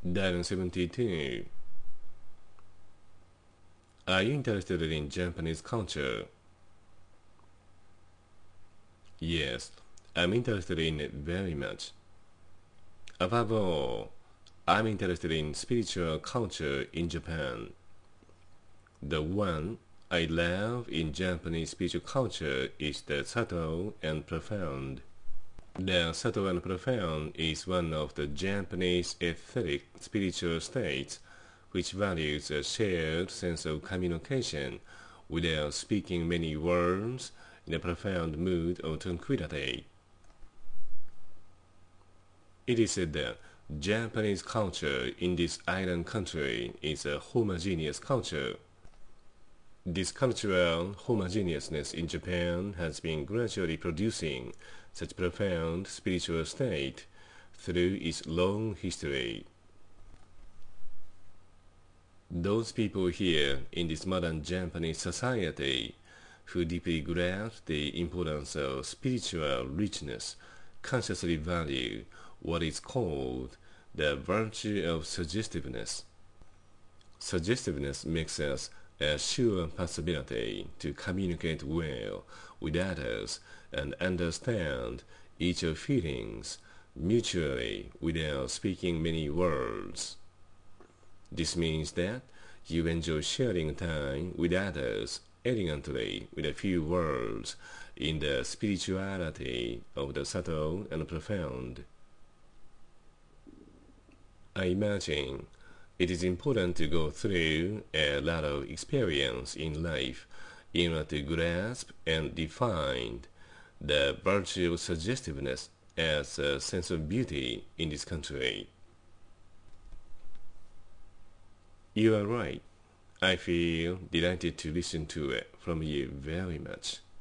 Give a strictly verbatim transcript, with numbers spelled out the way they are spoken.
Dialogue seventy-two. Are you interested in Japanese culture? Yes, I'm interested in it very much. Above all, I'm interested in spiritual culture in Japan. The one I love in Japanese spiritual culture is the subtle and profound. The subtle and profound is one of the Japanese etheric spiritual states which values a shared sense of communication without speaking many words in a profound mood of tranquility. It is said that Japanese culture in this island country is a homogeneous culture. This cultural homogeneousness in Japan has been gradually producing such profound spiritual state through its long history. Those people here in this modern Japanese society who deeply grasp the importance of spiritual richness consciously value what is called the virtue of suggestiveness. Suggestiveness makes us a sure possibility to communicate well with others and understand each of feelings mutually without speaking many words. This means that you enjoy sharing time with others elegantly with a few words in the spirituality of the subtle and profound. I imagine it is important to go through a lot of experience in life in order to grasp and define the virtue of suggestiveness as a sense of beauty in this country. You are right. I feel delighted to listen to it from you very much.